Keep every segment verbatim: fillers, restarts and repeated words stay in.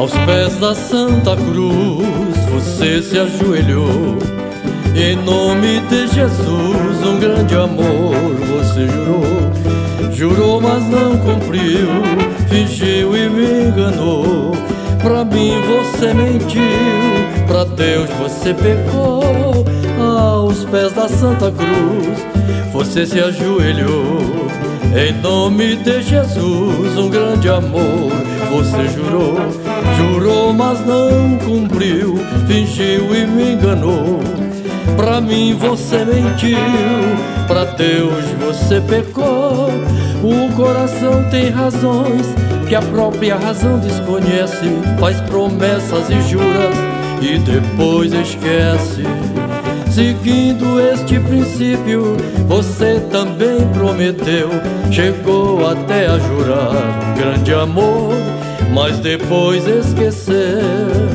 Aos pés da Santa Cruz você se ajoelhou, e em nome de Jesus um grande amor você jurou. Jurou, mas não cumpriu, fingiu e me enganou. Pra mim você mentiu, pra Deus você pecou. Aos pés da Santa Cruz você se ajoelhou, em nome de Jesus um grande amor você jurou. Jurou, mas não cumpriu, fingiu e me enganou. Pra mim você mentiu, pra Deus você pecou. O coração tem razões que a própria razão desconhece, faz promessas e juras e depois esquece. Seguindo este princípio, você também prometeu, chegou até a jurar grande amor, mas depois esqueceu.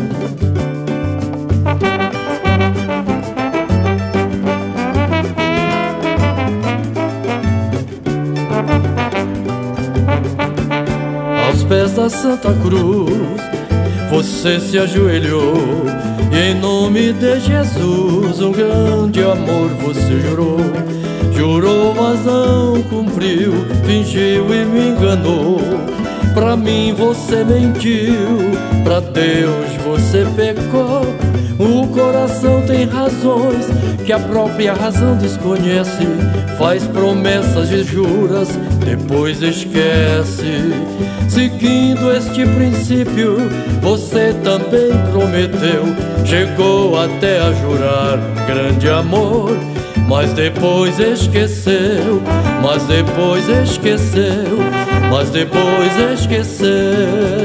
Aos pés da Santa Cruz você se ajoelhou, e em nome de Jesus um grande amor você jurou. Jurou, mas não cumpriu, fingiu e me enganou. Pra mim você mentiu, pra Deus você pecou. O coração tem razões que a própria razão desconhece, faz promessas e juras, depois esquece. Seguindo este princípio, você também prometeu, chegou até a jurar grande amor, mas depois esqueceu, mas depois esqueceu, mas depois esqueceu.